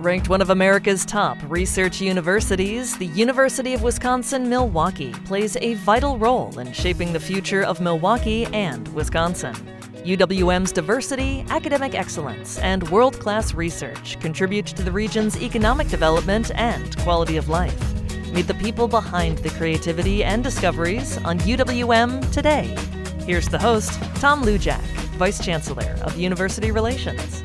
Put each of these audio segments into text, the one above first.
Ranked one of America's top research universities, the University of Wisconsin-Milwaukee plays a vital role in shaping the future of Milwaukee and Wisconsin. UWM's diversity, academic excellence, and world-class research contribute to the region's economic development and quality of life. Meet the people behind the creativity and discoveries on UWM Today. Here's the host, Tom Lujack, Vice Chancellor of University Relations.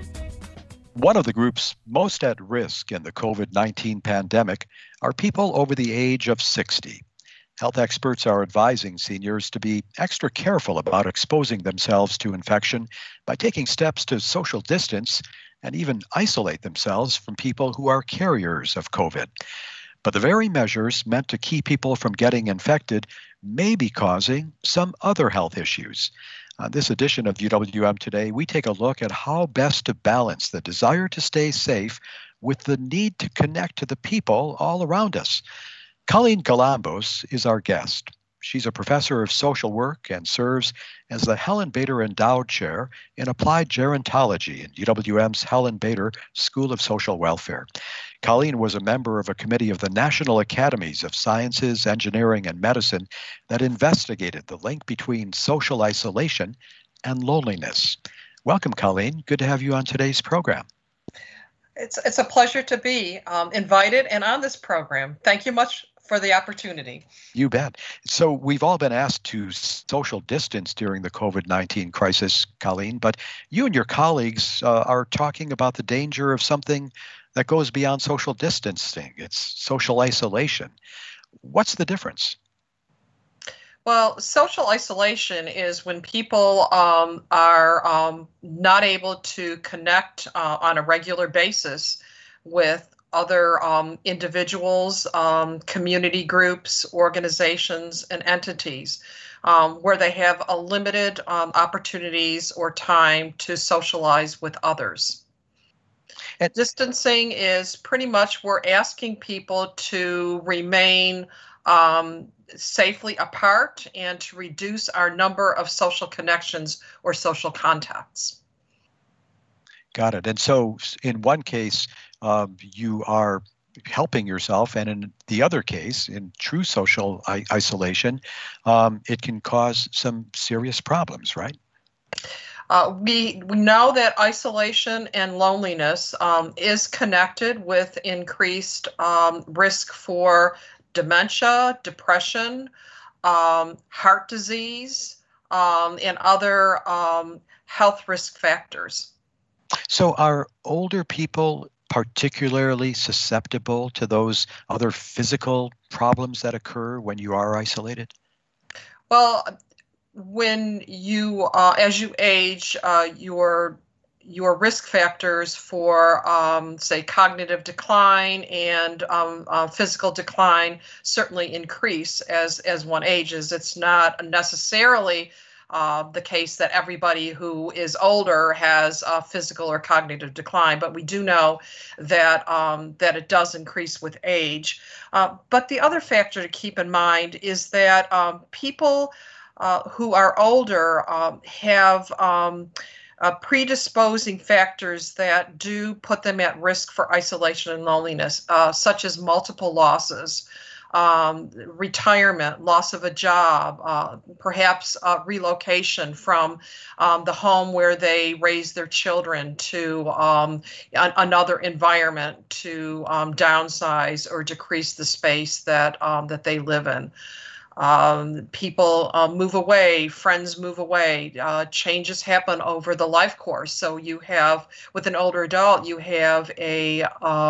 One of the groups most at risk in the COVID-19 pandemic are people over the age of 60. Health experts are advising seniors to be extra careful about exposing themselves to infection by taking steps to social distance and even isolate themselves from people who are carriers of COVID. But the very measures meant to keep people from getting infected may be causing some other health issues. On this edition of UWM Today, we take a look at how best to balance the desire to stay safe with the need to connect to the people all around us. Colleen Galambos is our guest. She's a professor of social work and serves as the Helen Bader Endowed Chair in Applied Gerontology in UWM's Helen Bader School of Social Welfare. Colleen was a member of a committee of the National Academies of Sciences, Engineering, and Medicine that investigated the link between social isolation and loneliness. Welcome, Colleen. Good to have you on today's program. It's a pleasure to be invited and on this program. Thank you much for the opportunity. You bet. So we've all been asked to social distance during the COVID-19 crisis, Colleen, but you and your colleagues are talking about the danger of something that goes beyond social distancing. It's social isolation. What's the difference? Well, social isolation is when people are not able to connect on a regular basis with other individuals, community groups, organizations, and entities, where they have a limited opportunities or time to socialize with others. And distancing is pretty much we're asking people to remain safely apart and to reduce our number of social connections or social contacts. Got it. And so in one case, you are helping yourself, and in the other case, in true social isolation, it can cause some serious problems, right? We know that isolation and loneliness is connected with increased risk for dementia, depression, heart disease, and other health risk factors. So are older people particularly susceptible to those other physical problems that occur when you are isolated? Well, when you, as you age, your risk factors for, say, cognitive decline and physical decline certainly increase as one ages. It's not necessarily the case that everybody who is older has physical or cognitive decline, but we do know that that it does increase with age. But the other factor to keep in mind is that people who are older have predisposing factors that do put them at risk for isolation and loneliness, such as multiple losses, retirement, loss of a job, perhaps relocation from the home where they raise their children to another environment to downsize or decrease the space that that they live in. People move away, friends move away, changes happen over the life course. So you have, with an older adult, you have a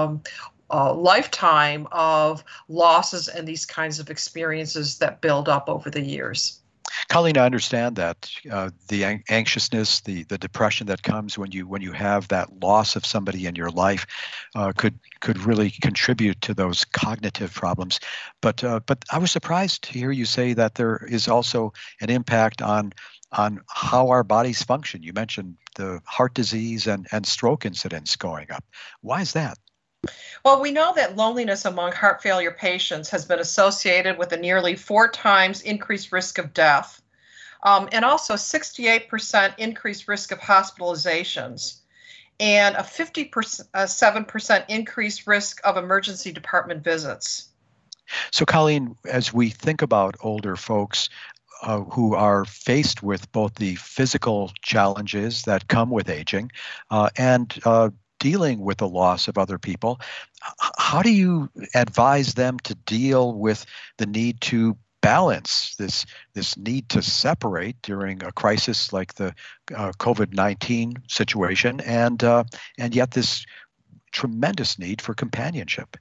lifetime of losses and these kinds of experiences that build up over the years. Colleen, I understand that the anxiousness, the depression that comes when you have that loss of somebody in your life could really contribute to those cognitive problems. But I was surprised to hear you say that there is also an impact on how our bodies function. You mentioned the heart disease and stroke incidents going up. Why is that? Well, we know that loneliness among heart failure patients has been associated with a nearly 4 times increased risk of death, and also 68% increased risk of hospitalizations. and a 57% increased risk of emergency department visits. So, Colleen, as we think about older folks who are faced with both the physical challenges that come with aging and dealing with the loss of other people, how do you advise them to deal with the need to balance this need to separate during a crisis like the COVID-19 situation, and yet this tremendous need for companionship?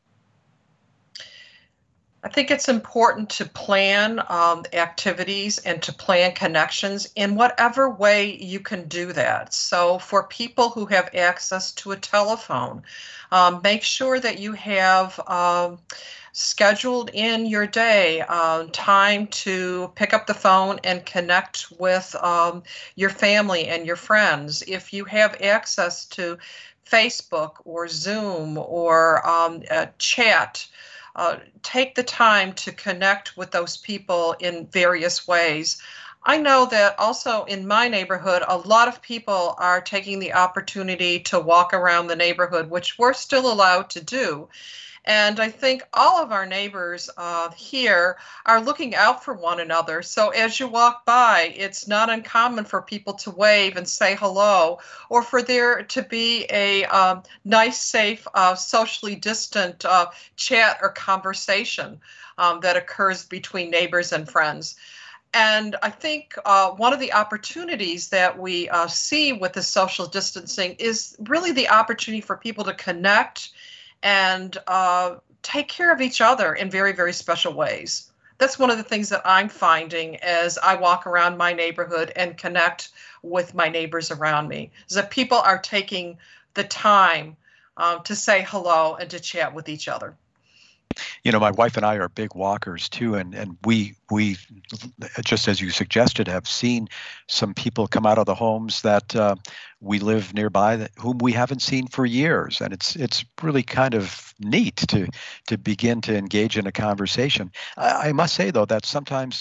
I think it's important to plan activities and to plan connections in whatever way you can do that. So for people who have access to a telephone, make sure that you have scheduled in your day time to pick up the phone and connect with your family and your friends. If you have access to Facebook or Zoom or chat, take the time to connect with those people in various ways. I know that also in my neighborhood, a lot of people are taking the opportunity to walk around the neighborhood, which we're still allowed to do. And I think all of our neighbors here are looking out for one another. So as you walk by, it's not uncommon for people to wave and say hello, or for there to be a nice, safe, socially distant chat or conversation that occurs between neighbors and friends. And I think one of the opportunities that we see with the social distancing is really the opportunity for people to connect and take care of each other in very, very special ways. That's one of the things that I'm finding as I walk around my neighborhood and connect with my neighbors around me, is that people are taking the time to say hello and to chat with each other. You know, my wife and I are big walkers too, and we just as you suggested have seen some people come out of the homes that we live nearby whom we haven't seen for years, and it's really kind of neat to begin to engage in a conversation. I must say though that sometimes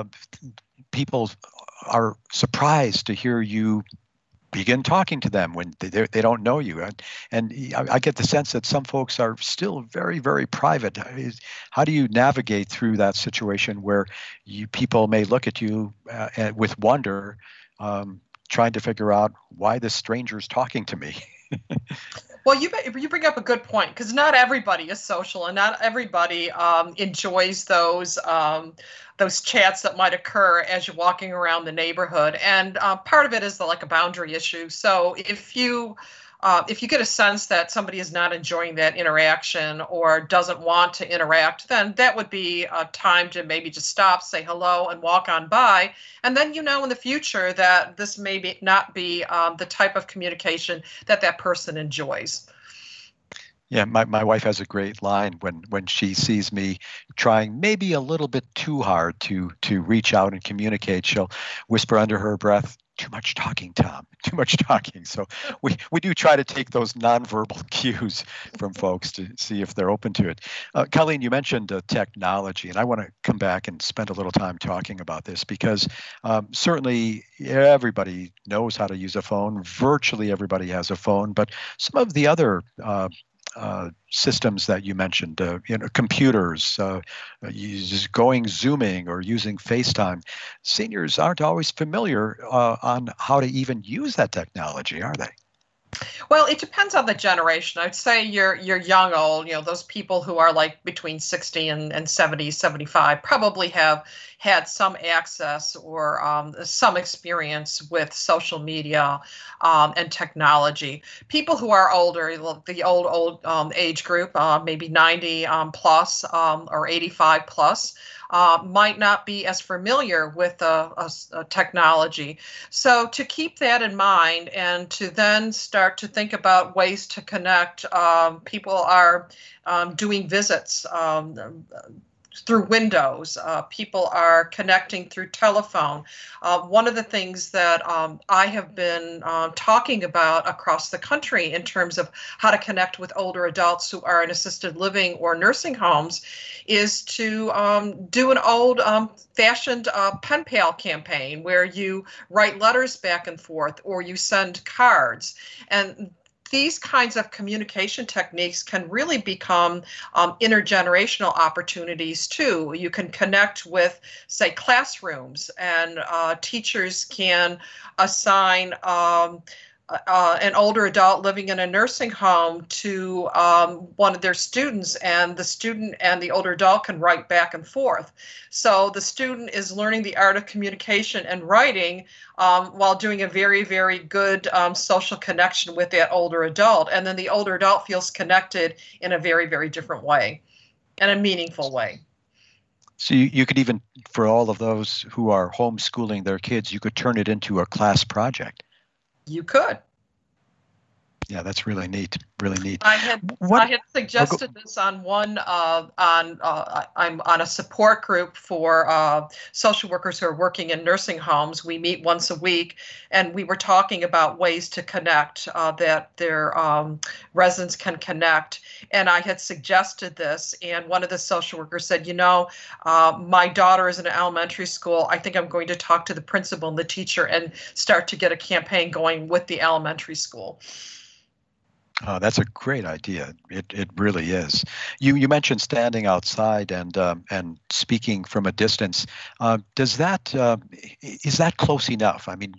people are surprised to hear you begin talking to them when they don't know you. And I get the sense that some folks are still very, very private. How do you navigate through that situation where people may look at you with wonder, trying to figure out why this stranger's talking to me? Well, you bring up a good point, because not everybody is social and not everybody enjoys those chats that might occur as you're walking around the neighborhood. And part of it is like a boundary issue. So if you get a sense that somebody is not enjoying that interaction or doesn't want to interact, then that would be a time to maybe just stop, say hello, and walk on by. And then you know in the future that this may not be the type of communication that that person enjoys. Yeah, my wife has a great line when she sees me trying maybe a little bit too hard to reach out and communicate. She'll whisper under her breath, "Too much talking, Tom, too much talking." So we do try to take those nonverbal cues from folks to see if they're open to it. Colleen, you mentioned technology, and I want to come back and spend a little time talking about this because certainly everybody knows how to use a phone. Virtually everybody has a phone, but some of the other systems that you mentioned, computers, Zooming or using FaceTime. Seniors aren't always familiar on how to even use that technology, are they? Well, it depends on the generation. I'd say you're young, old, those people who are like between 60 and 70, 75 probably have had some access or some experience with social media and technology. People who are older, the old age group, maybe 90 plus or 85 plus, might not be as familiar with technology. So to keep that in mind and to then start to think about ways to connect, people are doing visits, through windows. People are connecting through telephone. One of the things that I have been talking about across the country in terms of how to connect with older adults who are in assisted living or nursing homes is to do an old fashioned pen pal campaign where you write letters back and forth or you send cards. And these kinds of communication techniques can really become intergenerational opportunities too. You can connect with, say, classrooms, and teachers can assign an older adult living in a nursing home to one of their students, and the student and the older adult can write back and forth. So the student is learning the art of communication and writing while doing a very, very good social connection with that older adult. And then the older adult feels connected in a very, very different way, in a meaningful way. So you could even, for all of those who are homeschooling their kids, you could turn it into a class project. You could. Yeah, that's really neat. Really neat. I had suggested this on one I'm on a support group for social workers who are working in nursing homes. We meet once a week, and we were talking about ways to connect, that their residents can connect. And I had suggested this, and one of the social workers said, my daughter is in an elementary school. I think I'm going to talk to the principal and the teacher and start to get a campaign going with the elementary school. That's a great idea. It really is. You mentioned standing outside and speaking from a distance. Is that close enough? I mean,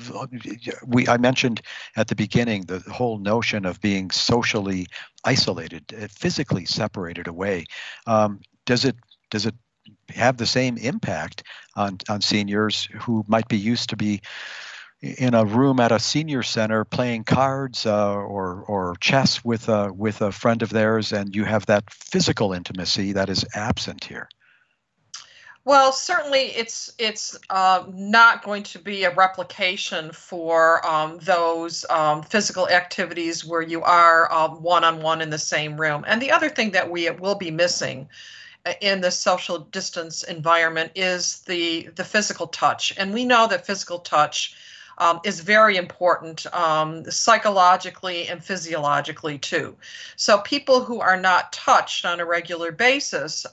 I mentioned at the beginning the whole notion of being socially isolated, physically separated away. Does it have the same impact on seniors who might be used to be in a room at a senior center playing cards or chess with a friend of theirs, and you have that physical intimacy that is absent here? Well, certainly it's not going to be a replication for those physical activities where you are one-on-one in the same room. And the other thing that we will be missing in the social distance environment is the physical touch. And we know that physical touch is very important psychologically and physiologically too. So people who are not touched on a regular basis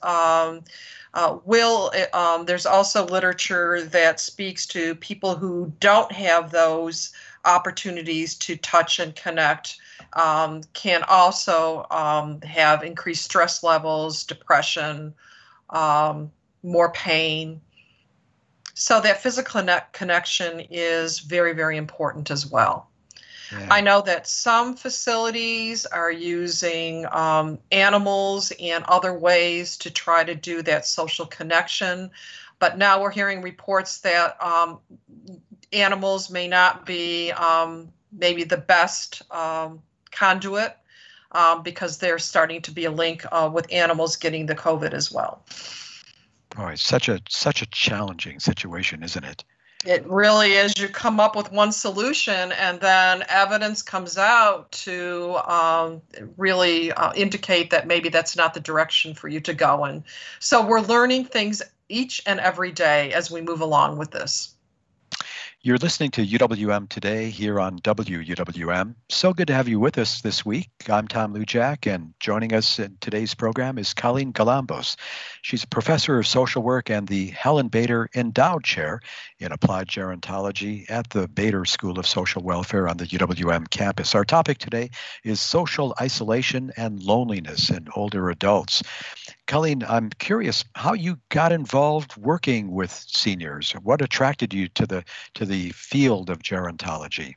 there's also literature that speaks to people who don't have those opportunities to touch and connect, can also have increased stress levels, depression, more pain. So that physical connection is very, very important as well. Yeah. I know that some facilities are using animals and other ways to try to do that social connection, but now we're hearing reports that animals may not be maybe the best conduit because there's starting to be a link with animals getting the COVID as well. Oh, it's such a challenging situation, isn't it? It really is. You come up with one solution, and then evidence comes out to really indicate that maybe that's not the direction for you to go in. So we're learning things each and every day as we move along with this. You're listening to UWM Today here on WUWM. So good to have you with us this week. I'm Tom Lujack, and joining us in today's program is Colleen Galambos. She's a professor of social work and the Helen Bader Endowed Chair in Applied Gerontology at the Bader School of Social Welfare on the UWM campus. Our topic today is social isolation and loneliness in older adults. Colleen, I'm curious how you got involved working with seniors. What attracted you to the field of gerontology?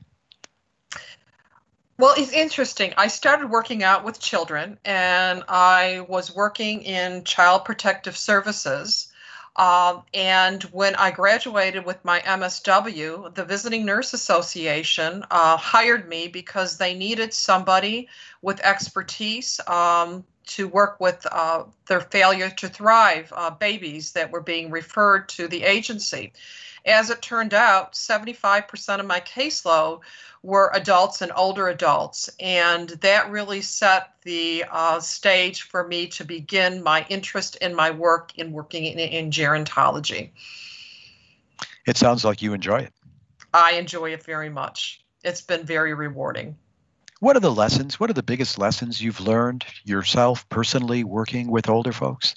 Well, it's interesting. I started working out with children, and I was working in child protective services. And when I graduated with my MSW, the Visiting Nurse Association hired me because they needed somebody with expertise to work with their failure to thrive babies that were being referred to the agency. As it turned out, 75% of my caseload were adults and older adults, and that really set the stage for me to begin my interest in my work in working in gerontology. It sounds like you enjoy it. I enjoy it very much. It's been very rewarding. What are the lessons? What are the biggest lessons you've learned yourself personally working with older folks?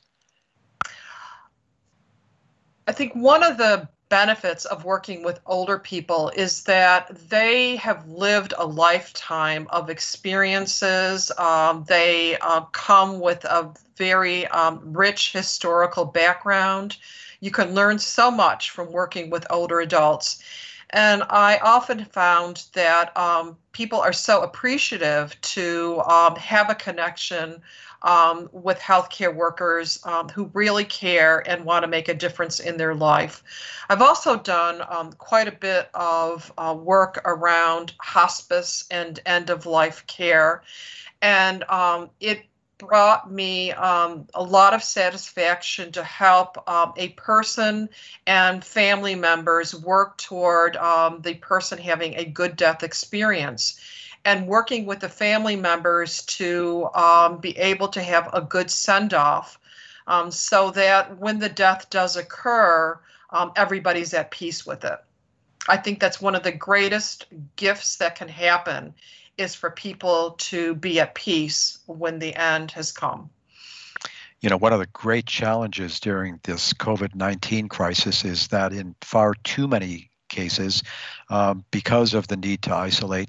I think one of the benefits of working with older people is that they have lived a lifetime of experiences. They come with a very rich historical background. You can learn so much from working with older adults. And I often found that people are so appreciative to have a connection with healthcare workers who really care and want to make a difference in their life. I've also done quite a bit of work around hospice and end-of-life care, and it brought me a lot of satisfaction to help a person and family members work toward the person having a good death experience, and working with the family members to be able to have a good send-off so that when the death does occur, everybody's at peace with it. I think that's one of the greatest gifts that can happen, is for people to be at peace when the end has come. You know, one of the great challenges during this COVID-19 crisis is that in far too many cases, because of the need to isolate,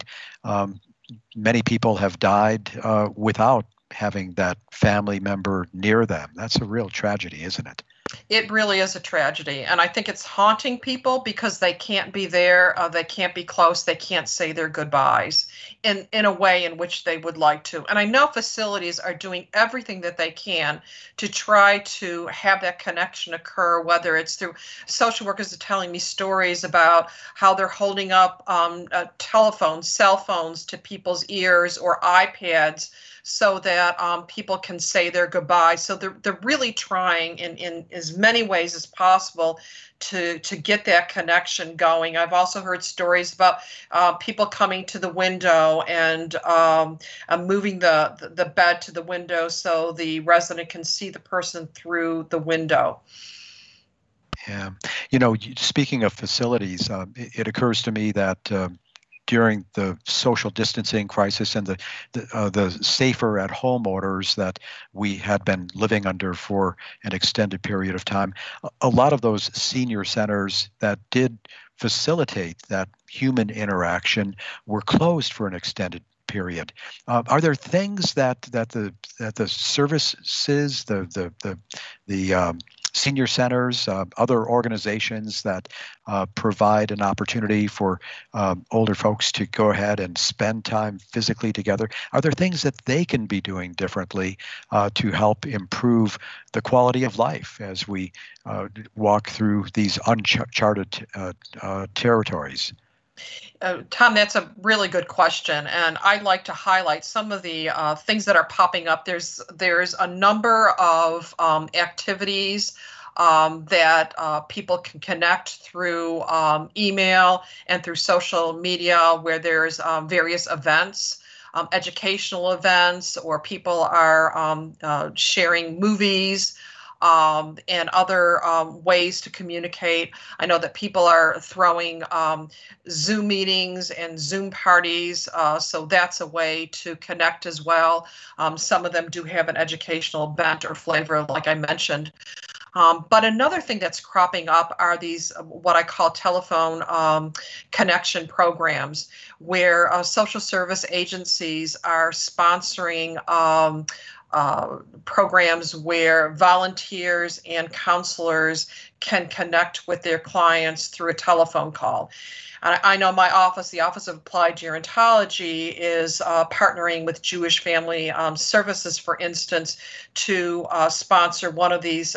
many people have died without having that family member near them. That's a real tragedy, isn't it? It really is a tragedy, and I think it's haunting people because they can't be there, they can't be close, they can't say their goodbyes in a way in which they would like to. And I know facilities are doing everything that they can to try to have that connection occur, whether it's through social workers are telling me stories about how they're holding up telephones, cell phones to people's ears, or iPads, so that people can say their goodbyes. So they're really trying in as many ways as possible to get that connection going. I've also heard stories about people coming to the window and moving the bed to the window so the resident can see the person through the window. Yeah. You know, speaking of facilities, it occurs to me that during the social distancing crisis and the safer at home orders that we had been living under for an extended period of time, a lot of those senior centers that did facilitate that human interaction were closed for an extended period. Are there things that the services, the senior centers, other organizations that provide an opportunity for older folks to go ahead and spend time physically together, are there things that they can be doing differently to help improve the quality of life as we walk through these uncharted territories? Tom, that's a really good question, and I'd like to highlight some of the things that are popping up. There's a number of activities that people can connect through email and through social media, where there's various events, educational events, or people are sharing movies and other ways to communicate. I know that people are throwing Zoom meetings and Zoom parties, so that's a way to connect as well. Some of them do have an educational bent or flavor, like I mentioned. But another thing that's cropping up are these what I call telephone connection programs, where social service agencies are sponsoring programs where volunteers and counselors can connect with their clients through a telephone call. I know my office, the Office of Applied Gerontology, is partnering with Jewish Family Services, for instance, to sponsor one of these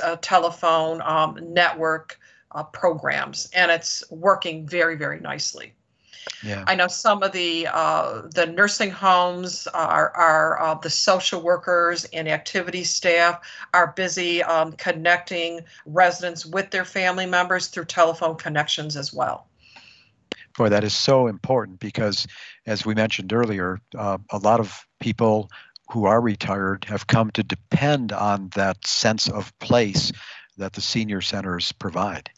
telephone network programs, and it's working very, very nicely. Yeah. I know some of the nursing homes are the social workers and activity staff are busy connecting residents with their family members through telephone connections as well. Boy, that is so important because, as we mentioned earlier, a lot of people who are retired have come to depend on that sense of place that the senior centers provide.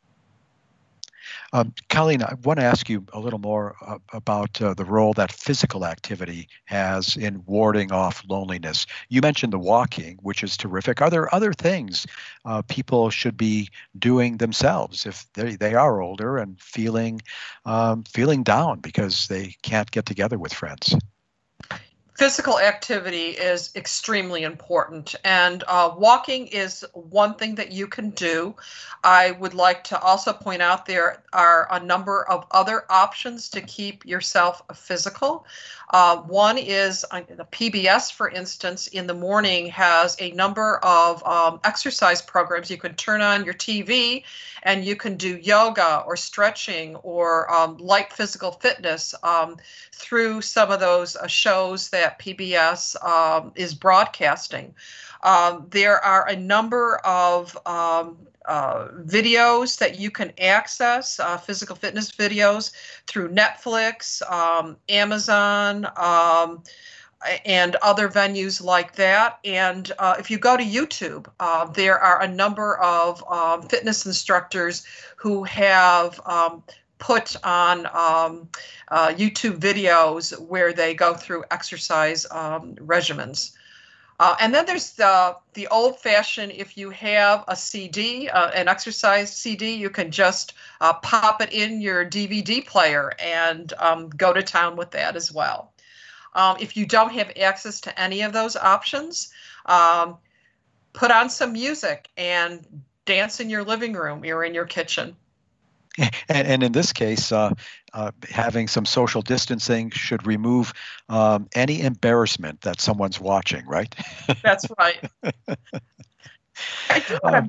Colleen, I want to ask you a little more about the role that physical activity has in warding off loneliness. You mentioned the walking, which is terrific. Are there other things people should be doing themselves if they are older and feeling down because they can't get together with friends? Physical activity is extremely important, and walking is one thing that you can do. I would like to also point out there are a number of other options to keep yourself physical. One is the PBS, for instance, in the morning has a number of exercise programs. You can turn on your TV and you can do yoga or stretching or light physical fitness through some of those shows that PBS is broadcasting. There are a number of videos that you can access, physical fitness videos through Netflix, Amazon, and other venues like that. And if you go to YouTube, there are a number of fitness instructors who have put on YouTube videos where they go through exercise regimens. And then there's the old-fashioned, if you have a CD, an exercise CD, you can just pop it in your DVD player and go to town with that as well. If you don't have access to any of those options, put on some music and dance in your living room or in your kitchen. And in this case, having some social distancing should remove any embarrassment that someone's watching, right? That's right. I do want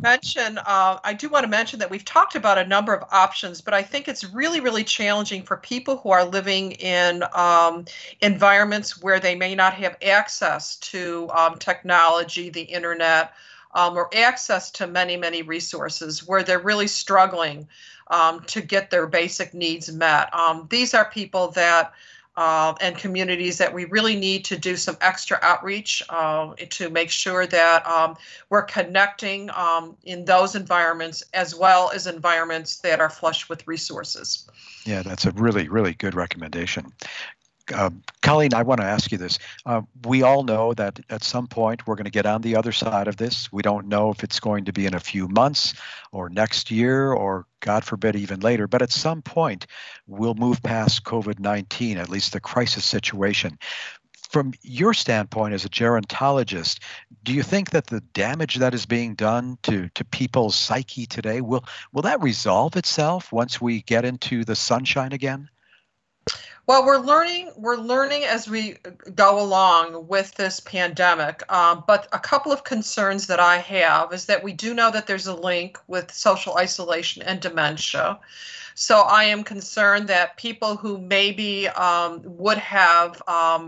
to mention that we've talked about a number of options, but I think it's really, really challenging for people who are living in environments where they may not have access to technology, the internet, or access to many, many resources, where they're really struggling to get their basic needs met. These are people that and communities that we really need to do some extra outreach to make sure that we're connecting in those environments as well as environments that are flush with resources. Yeah, that's a really, really good recommendation. Colleen, I want to ask you this. We all know that at some point we're going to get on the other side of this. We don't know if it's going to be in a few months or next year or, God forbid, even later. But at some point, we'll move past COVID-19, at least the crisis situation. From your standpoint as a gerontologist, do you think that the damage that is being done to people's psyche today, will that resolve itself once we get into the sunshine again? Well, we're learning as we go along with this pandemic. But a couple of concerns that I have is that we do know that there's a link with social isolation and dementia. So I am concerned that people who maybe would have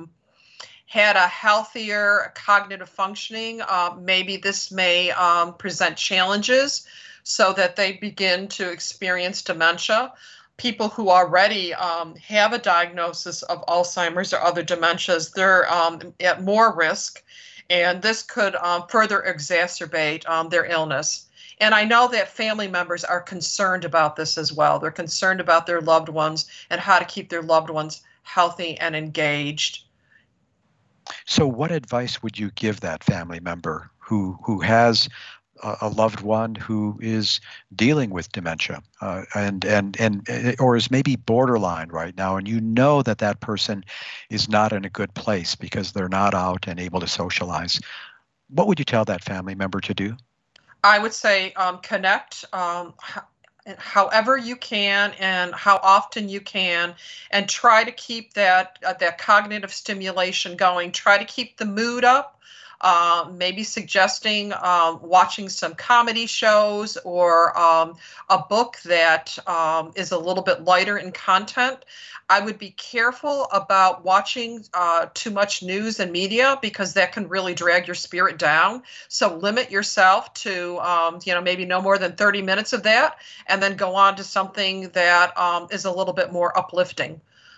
had a healthier cognitive functioning, maybe this may present challenges so that they begin to experience dementia. People who already have a diagnosis of Alzheimer's or other dementias, they're at more risk, and this could further exacerbate their illness. And I know that family members are concerned about this as well. They're concerned about their loved ones and how to keep their loved ones healthy and engaged. So what advice would you give that family member who has a loved one who is dealing with dementia and or is maybe borderline right now, and you know that that person is not in a good place because they're not out and able to socialize? What would you tell that family member to do? I would say connect however you can and how often you can, and try to keep that cognitive stimulation going. Try to keep the mood up. maybe suggesting watching some comedy shows or a book that is a little bit lighter in content. I would be careful about watching too much news and media because that can really drag your spirit down. So limit yourself to, maybe no more than 30 minutes of that, and then go on to something that is a little bit more uplifting.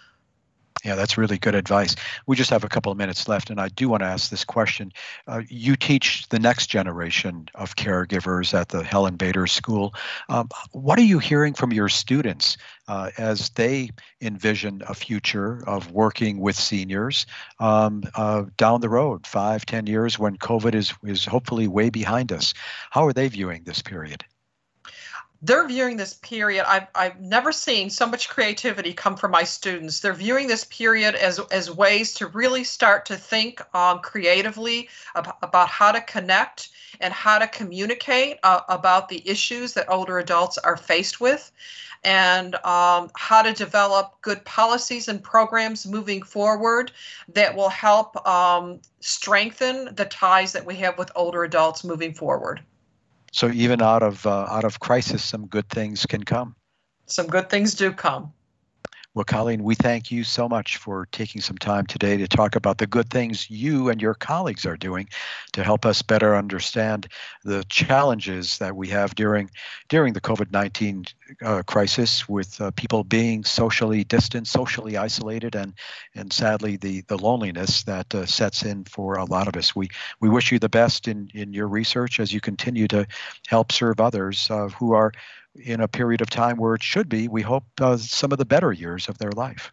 Yeah, that's really good advice. We just have a couple of minutes left, and I do want to ask this question. You teach the next generation of caregivers at the Helen Bader School. What are you hearing from your students as they envision a future of working with seniors down the road, 5-10 years, when COVID is hopefully way behind us? How are they viewing this period? They're viewing this period, I've never seen so much creativity come from my students. They're viewing this period as ways to really start to think creatively about how to connect and how to communicate about the issues that older adults are faced with, and how to develop good policies and programs moving forward that will help strengthen the ties that we have with older adults moving forward. So even out of crisis, some good things can come. Some good things do come. Well, Colleen, we thank you so much for taking some time today to talk about the good things you and your colleagues are doing to help us better understand the challenges that we have during the COVID-19 crisis, with people being socially distant, socially isolated, and sadly the loneliness that sets in for a lot of us. We wish you the best in your research as you continue to help serve others who are in a period of time where it should be, we hope, some of the better years of their life.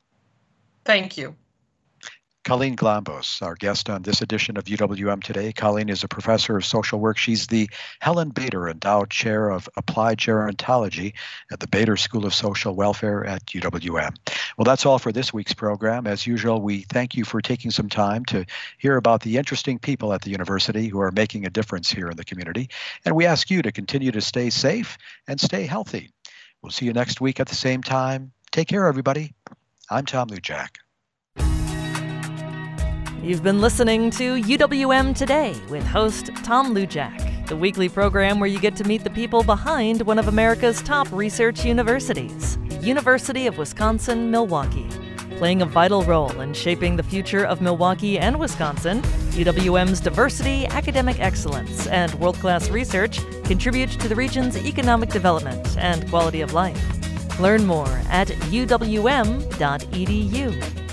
Thank you. Colleen Glambos, our guest on this edition of UWM Today. Colleen is a professor of social work. She's the Helen Bader Endowed Chair of Applied Gerontology at the Bader School of Social Welfare at UWM. Well, that's all for this week's program. As usual, we thank you for taking some time to hear about the interesting people at the university who are making a difference here in the community. And we ask you to continue to stay safe and stay healthy. We'll see you next week at the same time. Take care, everybody. I'm Tom Lujack. You've been listening to UWM Today with host Tom Lujack, the weekly program where you get to meet the people behind one of America's top research universities, the University of Wisconsin-Milwaukee. Playing a vital role in shaping the future of Milwaukee and Wisconsin, UWM's diversity, academic excellence, and world-class research contribute to the region's economic development and quality of life. Learn more at uwm.edu.